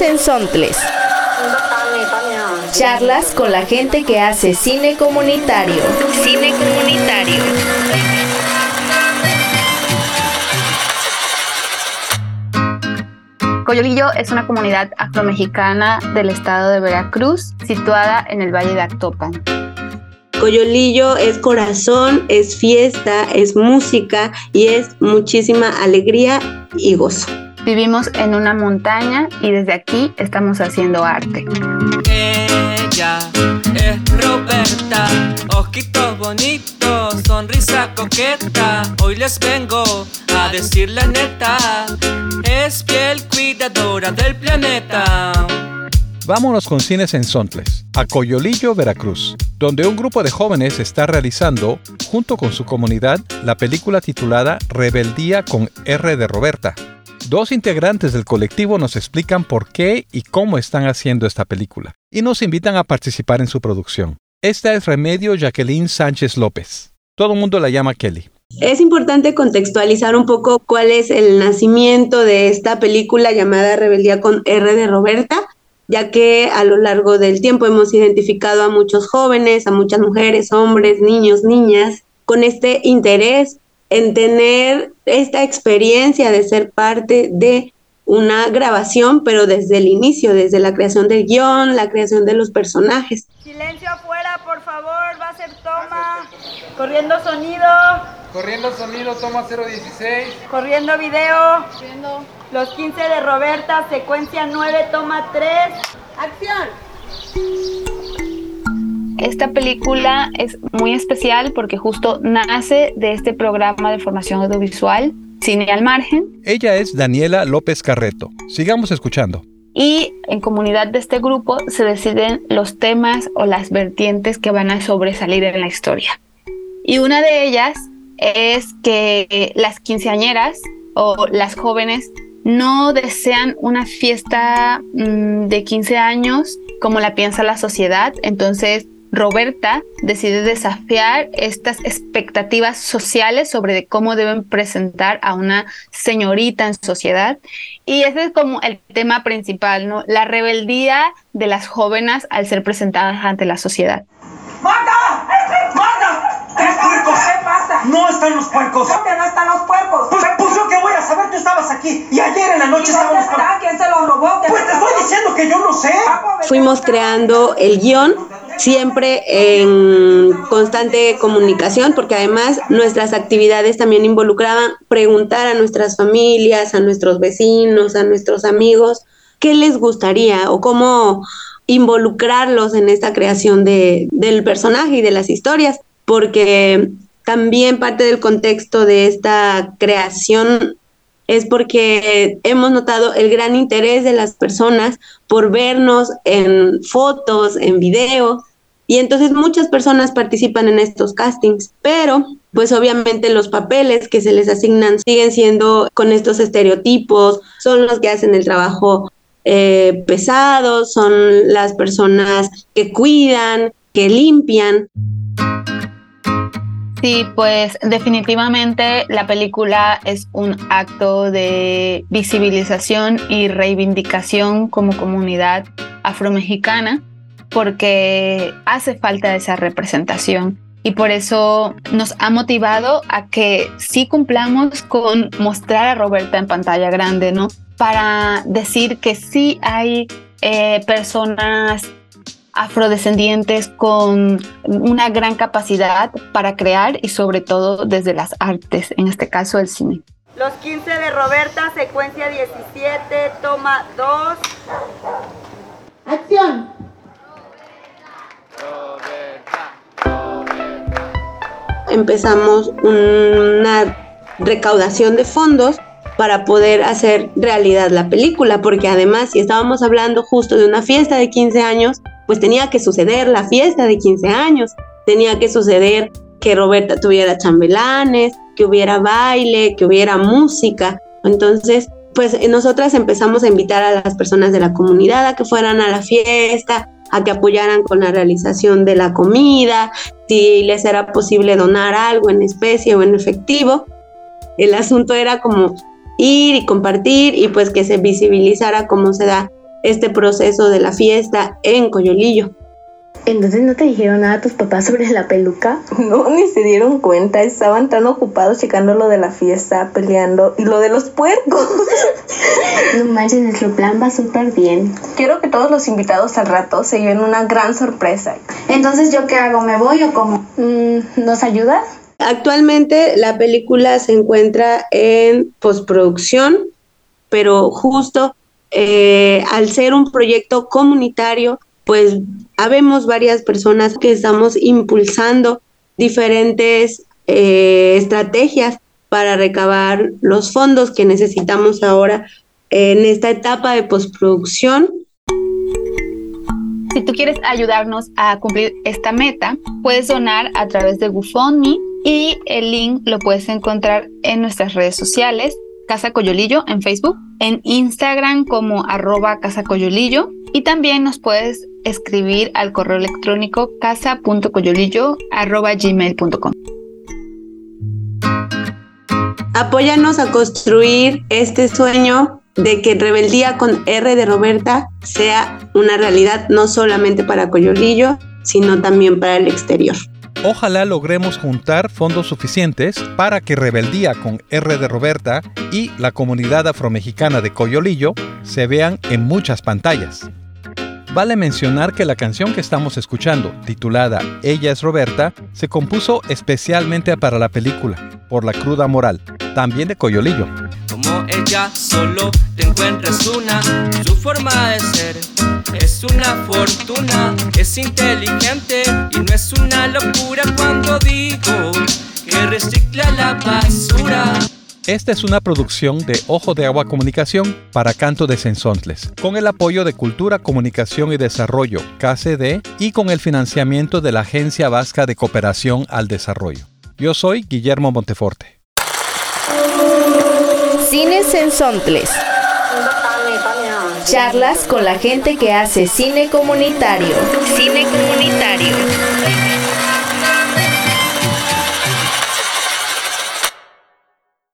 Sensontles. Charlas con la gente que hace cine comunitario. Cine comunitario. Coyolillo es una comunidad afromexicana del estado de Veracruz, situada en el Valle de Actopan. Coyolillo es corazón, es fiesta, es música y es muchísima alegría y gozo. Vivimos en una montaña y desde aquí estamos haciendo arte. Ella es Roberta, ojitos bonitos, sonrisa coqueta. Hoy les vengo a decir la neta, es piel cuidadora del planeta. Vámonos con Cine Sensontles, a Coyolillo, Veracruz, donde un grupo de jóvenes está realizando, junto con su comunidad, la película titulada Rebeldía con R de Roberta. Dos integrantes del colectivo nos explican por qué y cómo están haciendo esta película y nos invitan a participar en su producción. Esta es Remedio Jacqueline Sánchez López. Todo el mundo la llama Kelly. Es importante contextualizar un poco cuál es el nacimiento de esta película llamada Rebeldía con R de Roberta, ya que a lo largo del tiempo hemos identificado a muchos jóvenes, a muchas mujeres, hombres, niños, niñas, con este interés en tener esta experiencia de ser parte de una grabación, pero desde el inicio, desde la creación del guión, la creación de los personajes. Silencio afuera, por favor, va a ser toma. Corriendo sonido. Corriendo sonido, toma 016. Corriendo video. Los 15 de Roberta, secuencia 9, toma 3. ¡Acción! Esta película es muy especial porque justo nace de este programa de formación audiovisual, Cine al Margen. Ella es Daniela López Carreto. Sigamos escuchando. Y en comunidad de este grupo se deciden los temas o las vertientes que van a sobresalir en la historia. Y una de ellas es que las quinceañeras o las jóvenes no desean una fiesta de 15 años como la piensa la sociedad. Entonces Roberta decide desafiar estas expectativas sociales sobre cómo deben presentar a una señorita en sociedad. Y ese es como el tema principal, ¿no? La rebeldía de las jóvenes al ser presentadas ante la sociedad. ¡Marta! ¡Marta! ¿Tres puercos? ¿Qué pasa? No están los puercos. ¿Por qué no están los puercos? Pues yo qué voy a saber, tú estabas aquí y ayer en la noche estábamos con... ¿Quién se los robó? Pues te estoy diciendo que yo no sé. Fuimos creando el guión siempre en constante comunicación, porque además nuestras actividades también involucraban preguntar a nuestras familias, a nuestros vecinos, a nuestros amigos, qué les gustaría o cómo involucrarlos en esta creación del personaje y de las historias, porque también parte del contexto de esta creación es porque hemos notado el gran interés de las personas por vernos en fotos, en video, y entonces muchas personas participan en estos castings, pero pues obviamente los papeles que se les asignan siguen siendo con estos estereotipos, son los que hacen el trabajo pesado, son las personas que cuidan, que limpian. Sí, pues definitivamente la película es un acto de visibilización y reivindicación como comunidad afromexicana, porque hace falta esa representación y por eso nos ha motivado a que sí cumplamos con mostrar a Roberta en pantalla grande, ¿no? Para decir que sí hay personas afrodescendientes con una gran capacidad para crear y sobre todo desde las artes, en este caso el cine. Los 15 de Roberta, secuencia 17, toma 2. ¡Acción! Empezamos una recaudación de fondos para poder hacer realidad la película, porque además si estábamos hablando justo de una fiesta de 15 años, pues tenía que suceder la fiesta de 15 años, tenía que suceder que Roberta tuviera chambelanes, que hubiera baile, que hubiera música. Entonces, pues nosotras empezamos a invitar a las personas de la comunidad a que fueran a la fiesta, a que apoyaran con la realización de la comida, si les era posible donar algo en especie o en efectivo. El asunto era como ir y compartir y pues que se visibilizara cómo se da este proceso de la fiesta en Coyolillo. Entonces, ¿no te dijeron nada a tus papás sobre la peluca? No, ni se dieron cuenta, estaban tan ocupados checando lo de la fiesta, peleando, y lo de los puercos. No manches, nuestro plan va súper bien. Quiero que todos los invitados al rato se lleven una gran sorpresa. Entonces, ¿yo qué hago? ¿Me voy o cómo? ¿Nos ayudas? Actualmente la película se encuentra en postproducción, pero justo al ser un proyecto comunitario, pues habemos varias personas que estamos impulsando diferentes estrategias para recabar los fondos que necesitamos ahora en esta etapa de postproducción. Si tú quieres ayudarnos a cumplir esta meta, puedes donar a través de GoFundMe y el link lo puedes encontrar en nuestras redes sociales, Casa Coyolillo en Facebook, en Instagram como @casacoyolillo, y también nos puedes escribir al correo electrónico casa.coyolillo@gmail.com. Apóyanos a construir este sueño de que Rebeldía con R de Roberta sea una realidad no solamente para Coyolillo, sino también para el exterior. Ojalá logremos juntar fondos suficientes para que Rebeldía con R de Roberta y la comunidad afromexicana de Coyolillo se vean en muchas pantallas. Vale mencionar que la canción que estamos escuchando, titulada Ella es Roberta, se compuso especialmente para la película, por la cruda moral, también de Coyolillo. Como ella solo te encuentras una, su forma de ser es una fortuna, es inteligente y no es una locura cuando digo que recicla la basura. Esta es una producción de Ojo de Agua Comunicación para Canto de Sensontles, con el apoyo de Cultura, Comunicación y Desarrollo, KCD, y con el financiamiento de la Agencia Vasca de Cooperación al Desarrollo. Yo soy Guillermo Monteforte. Cine Sensontles. Charlas con la gente que hace cine comunitario. Cine